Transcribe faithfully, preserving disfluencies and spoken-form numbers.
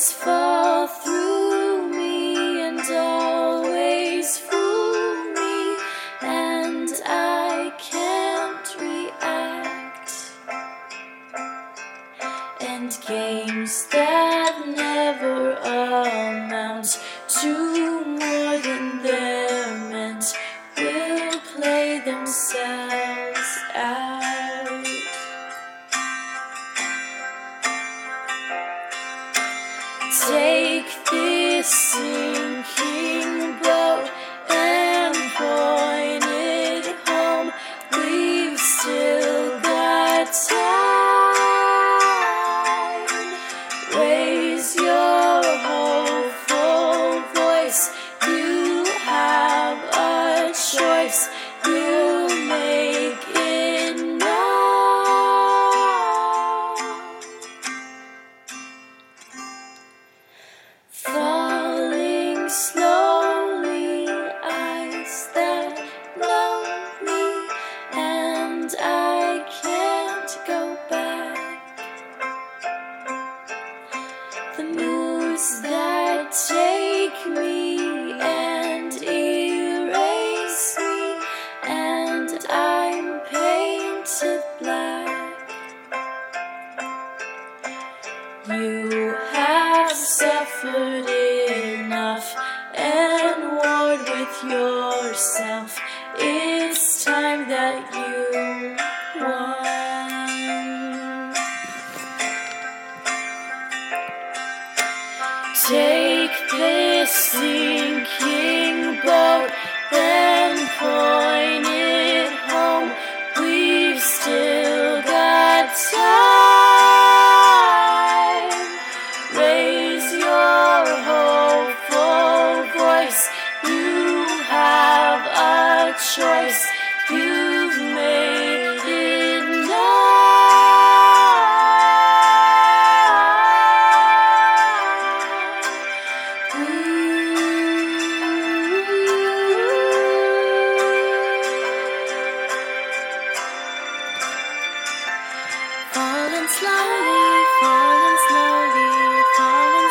words fall through me and always fool me, and I can't react. And games that never amount to more than they're meant will play themselves out. Take this sinking boat and point it home. We've still got time. Raise your hopeful voice. You have a choice. You make it known. Falling slowly, eyes that know me, and I can't go back. The moods that take me and erase me, and I'm painted black. You have suffered enough and warred with yourself. It's time that you won. Take this sinking boat and point it home. We've still got time. Raise